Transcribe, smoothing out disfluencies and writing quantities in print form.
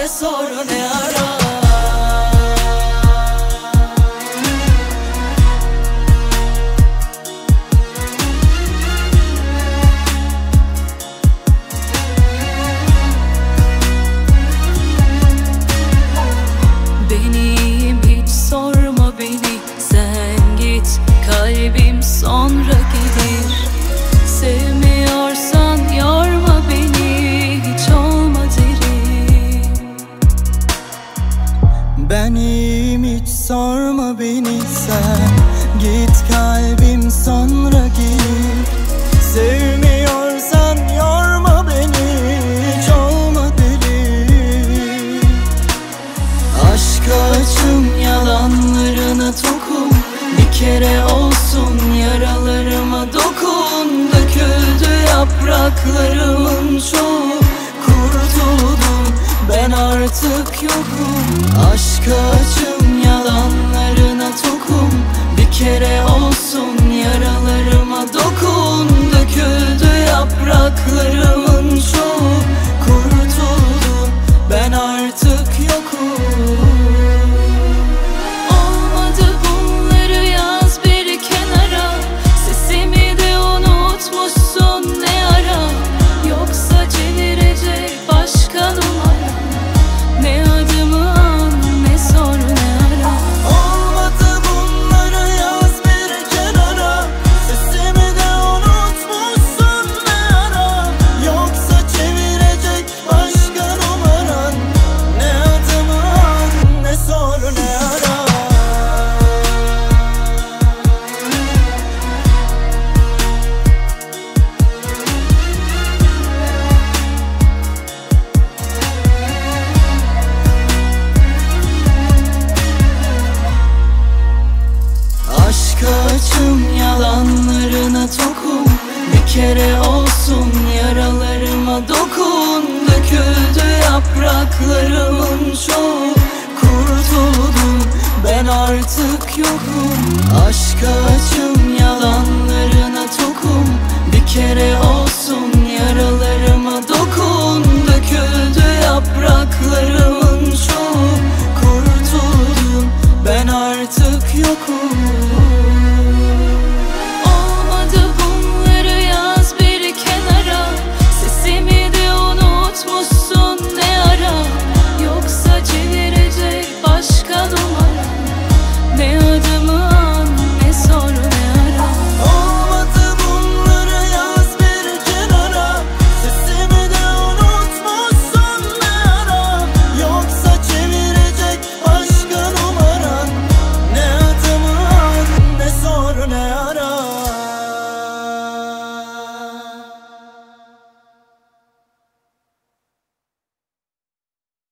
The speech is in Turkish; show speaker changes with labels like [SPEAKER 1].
[SPEAKER 1] ne sor ne ara. Benim hiç sorma beni, sen git, kalbim sonra gelir. Sevmiyorsan yorma beni, hiç olma derim.
[SPEAKER 2] Ben iyiyim, hiç sorma beni, sen git, kalbim sonra gelir. Sevmiyorsan yorma beni, hiç olma derim. Aşka açım, yalanlarına tokum, bir kere olsun yaralarıma dokun. Döküldü yapraklarımın çoğu, kurtuldum ben artık yokum. Aşka açım, yalanlarına tokum, bir kere olsun yaralarıma dokun. Döküldü yapraklarımın çoğu, kurtuldum ben artık yokum.
[SPEAKER 1] Olmadı bunları yaz bir kenara, sesimi de unutmuşsun ne ara. Yoksa çevirecek başka numara, ne adımı an ne sor ne ara.
[SPEAKER 2] Olmadı bunları yaz bir kenara, sesimi de unutmuşsun ne ara. Yoksa çevirecek başka numaran, ne adımı an ne sor ne ara. Aşka açım, yalanlarına tokum, bir kere olsun yaralarıma dokun. Döküldü yapraklarımın çoğu, kurtuldum ben artık yokum. Aşka açım,